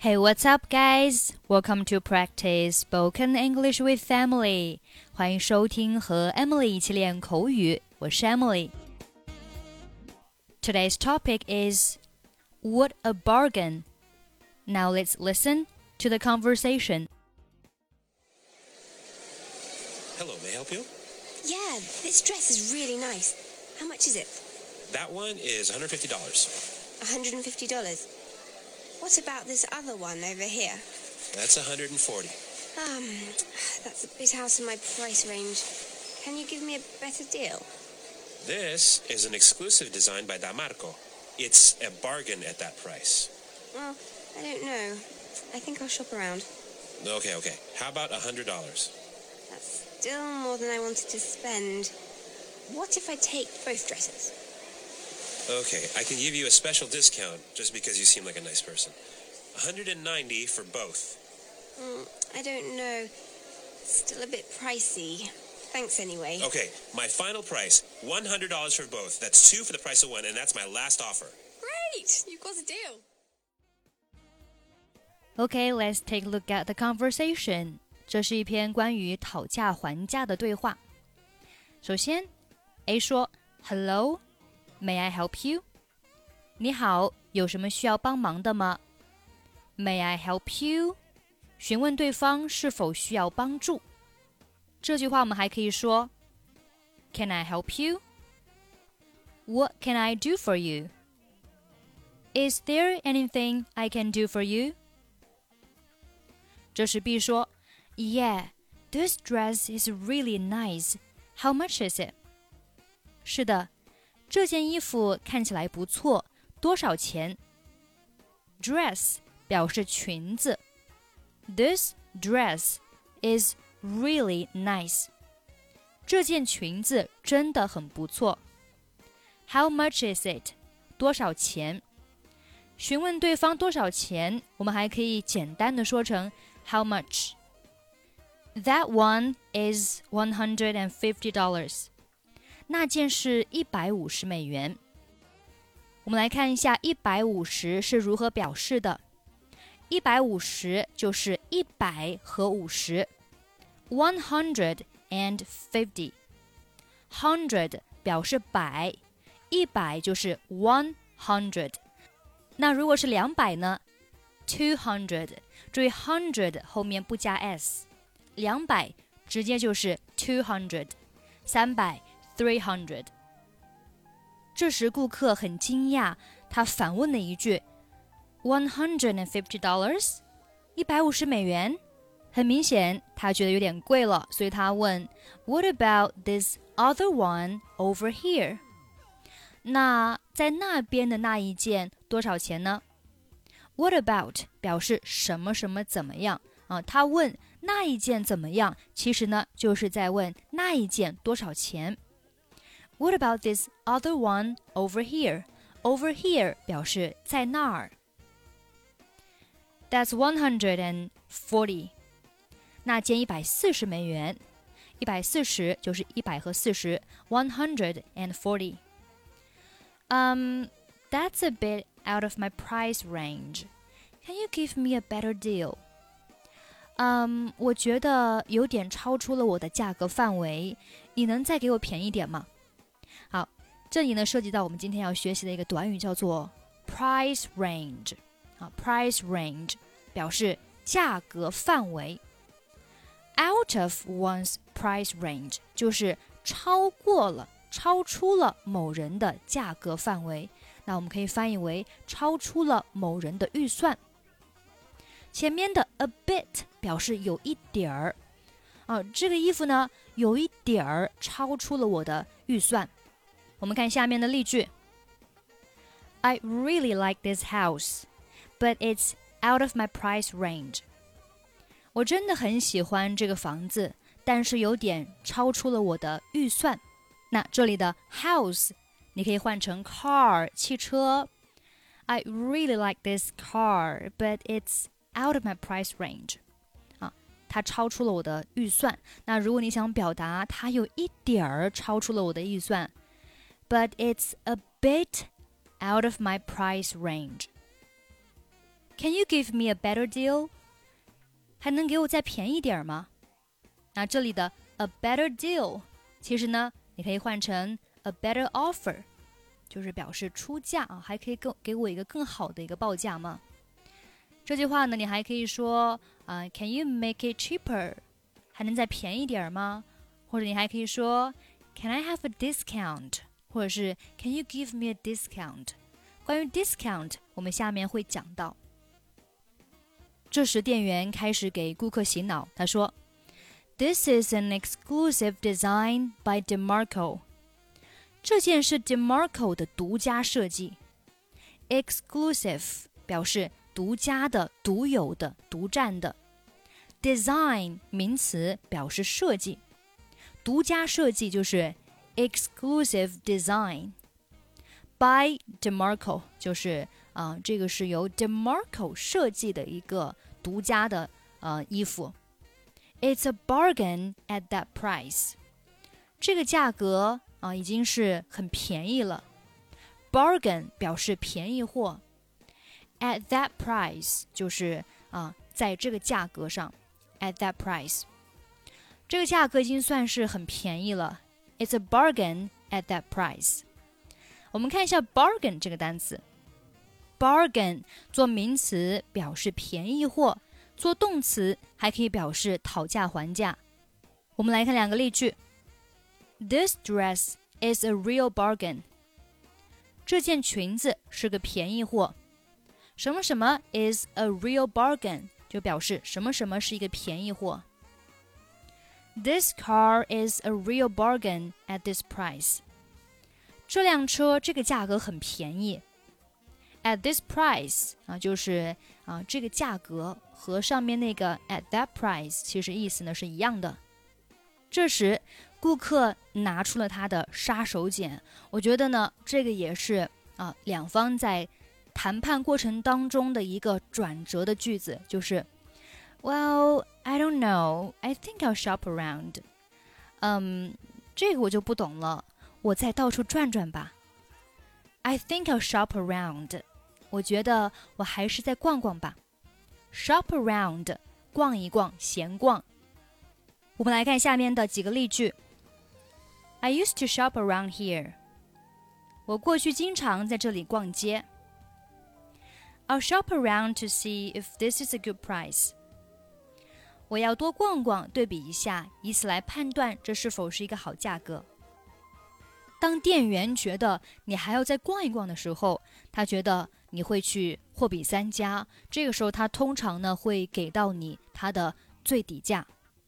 Hey, what's up, guys? Welcome to practice spoken English with Emily. 欢迎收听和 Emily 一起练口语，我是 Emily. Today's topic is What a bargain. Now let's listen to the conversation. Hello, may I help you? Yeah, this dress is really nice. How much is it? That one is $150. $150. What about this other one over here? That's $140. That's a bit out of my price range. Can you give me a better deal? This is an exclusive design by Damarco. It's a bargain at that price. Well, I don't know. I think I'll shop around. Okay. How about $100? That's still more than I wanted to spend. What if I take both dresses? Okay, I can give you a special discount just because you seem like a nice person. $190 for both. I don't know. Still a bit pricey. Thanks anyway. Okay, my final price, $100 for both. That's two for the price of one, and that's my last offer. Great! You've got a deal. Okay, let's take a look at the conversation. 这是一篇关于讨价还价的对话。首先 A 说 Hello.May I help you? 你好，有什么需要帮忙的吗？ May I help you? 询问对方是否需要帮助。这句话我们还可以说 Can I help you? What can I do for you? Is there anything I can do for you? 这时 B 说 Yeah, this dress is really nice. How much is it? 是的，这件衣服看起来不错，多少钱 ？Dress 表示裙子。This dress is really nice. 这件裙子真的很不错。How much is it? 多少钱？询问对方多少钱，我们还可以简单的说成 How much? That one is $150.那件是$150。我们来看一下150是如何表示的。150就是100和50。150 100表示百，100就是100。那如果是200呢 ？200， 注意 100 后面不加 s，200直接就是200，300。300。这时顾客很惊讶，他反问了一句 $150 $150？很明显他觉得有点贵了，所以他问 What about this other one over here？ 那在那边的那一件多少钱呢？ What about 表示什么什么怎么样他问那一件怎么样，其实呢就是在问那一件多少钱。What about this other one over here? Over here 表示在那儿。That's $140. 那件$140。140就是100和40 $140. That's a bit out of my price range. Can you give me a better deal? 我觉得有点超出了我的价格范围，你能再给我便宜点吗？好，这里呢涉及到我们今天要学习的一个短语，叫做 price range。price range 表示价格范围。Out of one's price range 就是超出了某人的价格范围。那我们可以翻译为超出了某人的预算。前面的 a bit 表示有一点儿这个衣服呢有一点儿超出了我的预算。我们看下面的例句 I really like this house, but it's out of my price range. 我真的很喜欢这个房子，但是有点超出了我的预算。那这里的 house 你可以换成 car 汽车。I really like this car, but it's out of my price range. 它超出了我的预算。那如果你想表达它有一点儿超出了我的预算，but it's a bit out of my price range. Can you give me a better deal? 还能给我再便宜点吗？那这里的 a better deal 其实呢你可以换成 a better offer， 就是表示出价啊，还可以给我一个更好的一个报价吗？这句话呢你还可以说Can you make it cheaper? 还能再便宜点吗？或者你还可以说 Can I have a discount? 或者是 Can you give me a discount? 关于 discount 我们下面会讲到。这时店员开始给顾客洗脑，他说 This is an exclusive design by DeMarco. 这件是 DeMarco 的独家设计。 Exclusive 表示独家的、独有的、独占的。 Design 名词表示设计，独家设计就是 exclusive design. By DeMarco 就是这个是由 DeMarco 设计的一个独家的衣服。It's a bargain at that price. 这个价格已经是很便宜了。Bargain 表示便宜货。At that price 就是在这个价格上。At that price 这个价格已经算是很便宜了。It's a bargain at that price. 我们看一下 bargain 这个单词。Bargain 做名词表示便宜货，做动词还可以表示讨价还价。我们来看两个例句。This dress is a real bargain. 这件裙子是个便宜货。什么什么 is a real bargain 就表示什么什么是一个便宜货。This car is a real bargain at this price. 这辆车这个价格很便宜。At this price 就是这个价格和上面那个 at that price 其实意思呢是一样的。这时顾客拿出了他的杀手锏，我觉得呢这个也是两方在谈判过程当中的一个转折的句子，就是 Well, I don't know. I think I'll shop around. 这个我就不懂了，我再到处转转吧。I think I'll shop around. 我觉得我还是再逛逛吧。Shop around 逛一逛，闲逛。我们来看下面的几个例句。I used to shop around here. 我过去经常在这里逛街。I'll shop around to see if this is a good price. 我要多逛逛，对比一下，以此来判断这是否是一个好价格。当店员觉得你还要再逛一逛的时候，他觉得你会去货比三家，这个时候他通常呢会给到你他的最底价。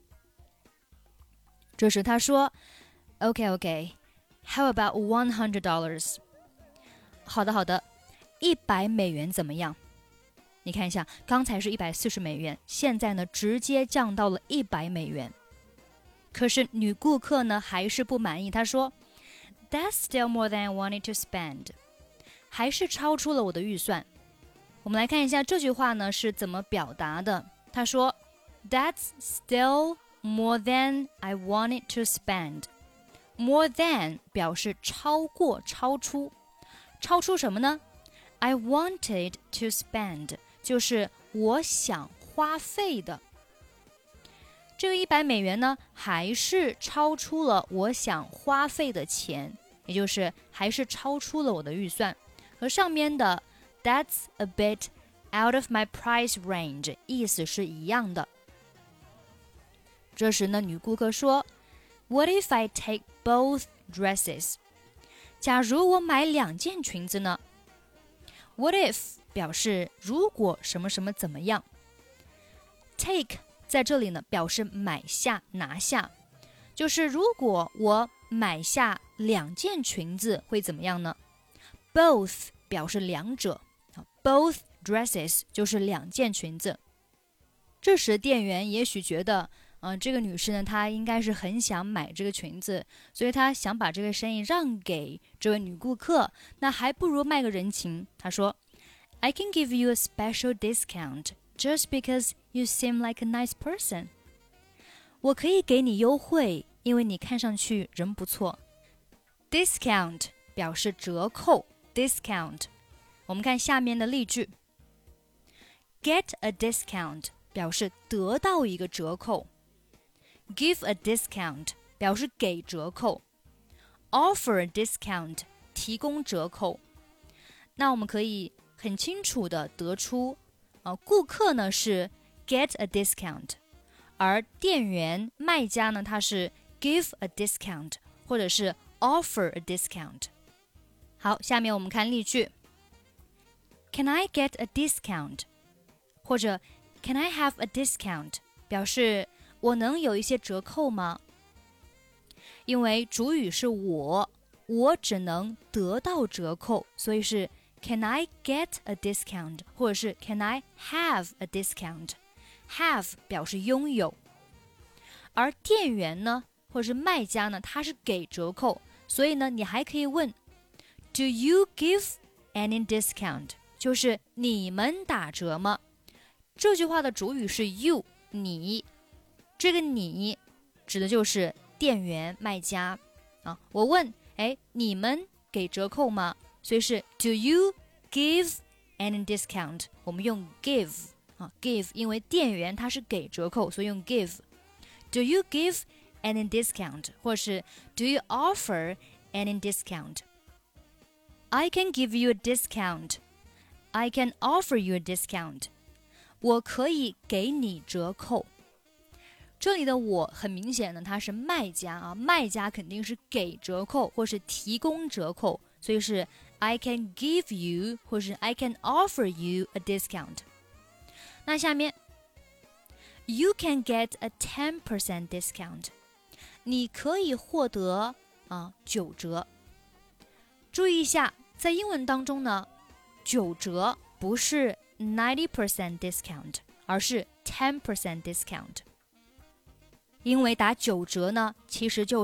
这时他说 Okay, how about $100? 好的，100美元怎么样？你看一下，刚才是140美元，现在呢直接降到了100美元。可是女顾客呢还是不满意，她说 That's still more than I wanted to spend. 还是超出了我的预算。我们来看一下这句话呢是怎么表达的。她说 That's still more than I wanted to spend. More than 表示超过、超出。超出什么呢？ I wanted to spend 就是我想花费的。这个100美元呢还是超出了我想花费的钱，也就是还是超出了我的预算。和上面的 That's a bit out of my price range 意思是一样的。这时呢女顾客说 What if I take both dresses? 假如我买2件裙子呢？ What if 表示如果什么什么怎么样。 Take 在这里呢表示买下拿下，就是如果我买下2件裙子会怎么样呢？ Both 表示两者， Both dresses 就是2件裙子。这时店员也许觉得这个女士呢她应该是很想买这个裙子，所以她想把这个生意让给这位女顾客，那还不如卖个人情。她说 I can give you a special discount just because you seem like a nice person. 我可以给你优惠，因为你看上去人不错。 Discount 表示折扣 Discount。 我们看下面的例句。 get a discount 表示得到一个折扣， give a discount 表示给折扣， offer a discount 提供折扣。那我们可以很清楚地得出，顾客呢是 get a discount， 而店员卖家呢他是 give a discount 或者是 offer a discount。 好，下面我们看例句， Can I get a discount？ 或者 Can I have a discount？ 表示我能有一些折扣吗？因为主语是我只能得到折扣，所以是 Can I get a discount？ 或者是 Can I have a discount？ have 表示拥有，而店员呢或者是卖家呢他是给折扣，所以呢你还可以问 Do you give any discount？ 就是你们打折吗？这句话的主语是 you 你，这个你指的就是店员卖家我问你们给折扣吗？所以是 Do you give any discount？ 我们用 give give 因为店员他是给折扣，所以用 give。 Do you give any discount？ 或是 Do you offer any discount？ I can give you a discount。 I can offer you a discount。 我可以给你折扣。这里的我很明显呢，它是卖家卖家肯定是给折扣或是提供折扣，所以是 I can give you 或是 I can offer you a discount。 那下面 You can get a 10% discount。 你可以获得9折。注意一下，在英文当中呢9折不是 90% discount， 而是 10% discount。因为打9折呢其实就是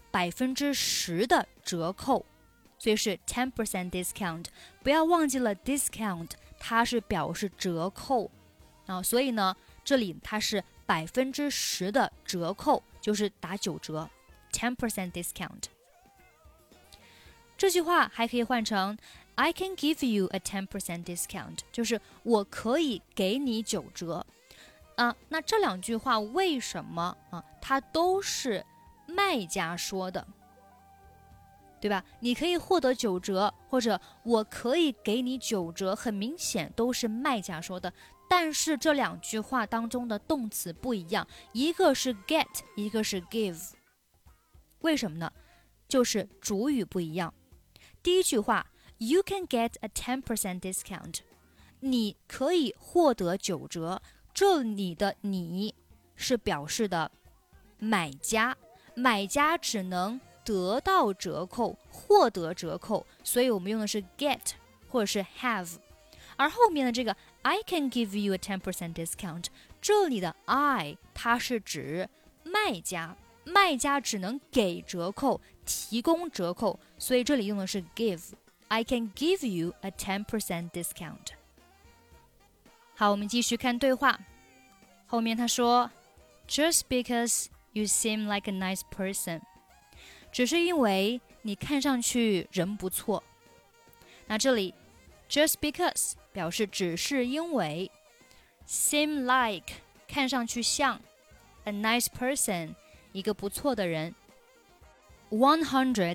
10% 的折扣，所以是 10% discount。 不要忘记了 discount 它是表示折扣所以呢这里它是 10% 的折扣，就是打9折 10% discount。 这句话还可以换成 I can give you a 10% discount， 就是我可以给你9折那这两句话为什么它都是卖家说的，对吧？你可以获得9折，或者我可以给你9折，很明显都是卖家说的。但是这两句话当中的动词不一样，一个是 get， 一个是 give。 为什么呢？就是主语不一样。第一句话 You can get a 10% discount， 你可以获得9折，这里的你是表示的买家，买家只能得到折扣，获得折扣，所以我们用的是 get 或者是 have。 而后面的这个 I can give you a 10% discount， 这里的 I 它是指卖家，卖家只能给折扣，提供折扣，所以这里用的是 give。 I can give you a 10% discount。 好，我们继续看对话。后面他说 Just because you seem like a nice person， 只是因为你看上去人不错。那这里 just because 表示只是因为， seem like 看上去像， a nice person 一个不错的人。$190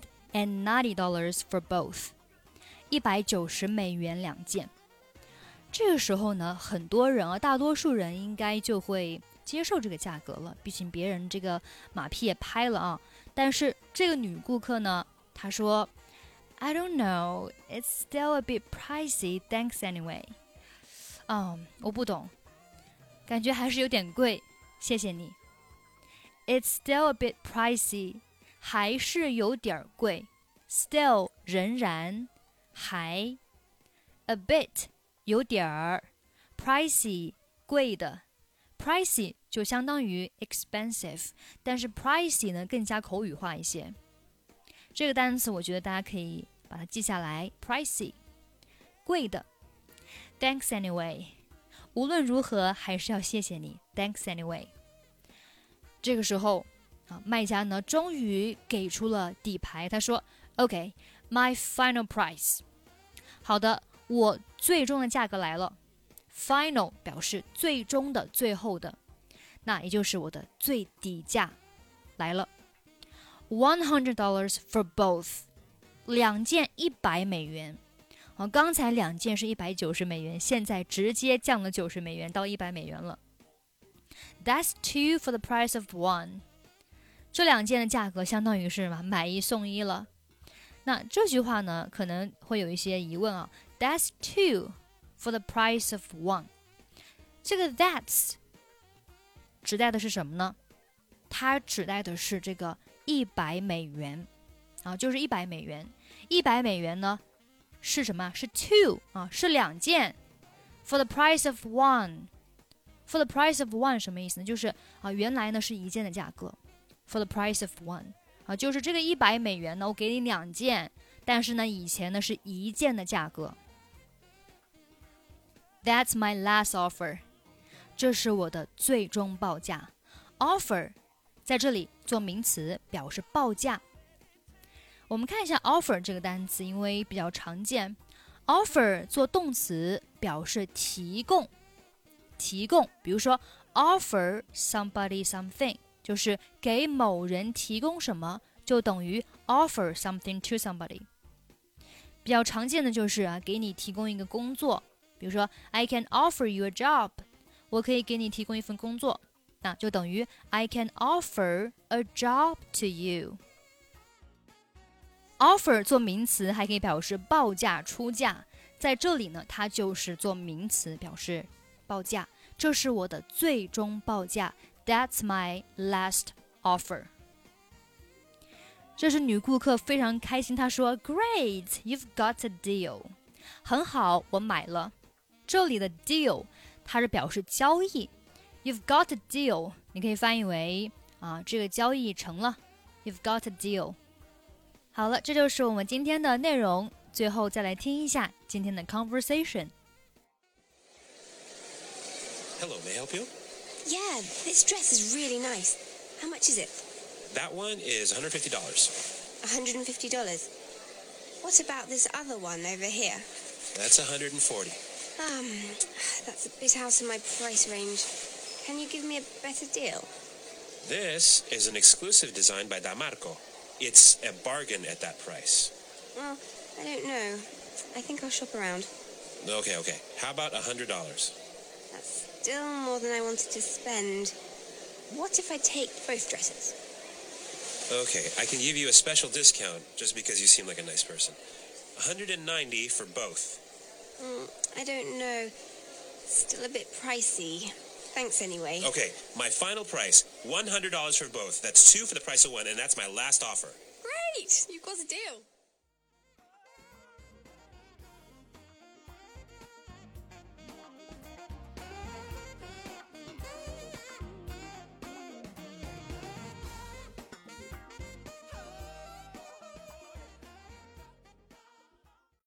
for both， $190两件。这个时候呢，很多人大多数人应该就会接受这个价格了，毕竟别人这个马屁也拍了但是这个女顾客呢，她说 I don't know, it's still a bit pricey, thanks anyway。 我不懂，感觉还是有点贵，谢谢你。 It's still a bit pricey， 还是有点贵， still 仍然，还 a bit有点儿， pricey 贵的， pricey 就相当于 expensive， 但是 pricey 呢更加口语化一些。这个单词我觉得大家可以把它记下来， pricey 贵的。 Thanks anyway， 无论如何还是要谢谢你， Thanks anyway。 这个时候卖家呢终于给出了底牌，他说 OK, my final price。 好的，我最终的价格来了。 final 表示最终的、最后的，那也就是我的最底价来了。$100 for both， 两件$100。刚才两件是$190，现在直接降了$90到$100了。That's two for the price of one。这两件的价格相当于是买一送一了。那这句话呢，可能会有一些疑问啊。That's two for the price of one。这个 that's 指代的是什么呢？它指代的是这个$100啊，就是$100。$100呢？是什么？是 two 啊，是两件。For the price of one，for the price of one 什么意思呢？就是原来呢是一件的价格。For the price of one 就是这个$100呢，我给你两件，但是呢以前呢是一件的价格。That's my last offer， 这是我的最终报价。Offer 在这里做名词，表示报价。我们看一下 offer 这个单词，因为比较常见。offer 做动词表示提供，比如说 offer somebody something， 就是给某人提供什么，就等于 offer something to somebody。比较常见的就是给你提供一个工作，比如说 I can offer you a job， 我可以给你提供一份工作，那就等于 I can offer a job to you。offer 做名词还可以表示报价、出价，在这里呢，它就是做名词表示报价。这是我的最终报价 ，That's my last offer。这是女顾客非常开心，她说 ：“Great, you've got a deal。”很好，我买了。这里的 deal 它是表示交易 ，You've got a deal， 你可以翻译为这个交易成了 ，You've got a deal。好了，这就是我们今天的内容。最后再来听一下今天的 conversation。 Hello, may I help you? Yeah, this dress is really nice. How much is it? That one is $150. $150. What about this other one over here? That's $140. That's a bit out of my price range. Can you give me a better deal? This is an exclusive design by Damarco. It's a bargain at that price. Well, I don't know. I think I'll shop around. Okay. How about $100? That's still more than I wanted to spend. What if I take both dresses? Okay, I can give you a special discount just because you seem like a nice person. $190 for both. I don't know. Still a bit pricey. Thanks anyway. Okay, my final price, $100 for both. That's two for the price of one, and that's my last offer. Great! You've got a deal.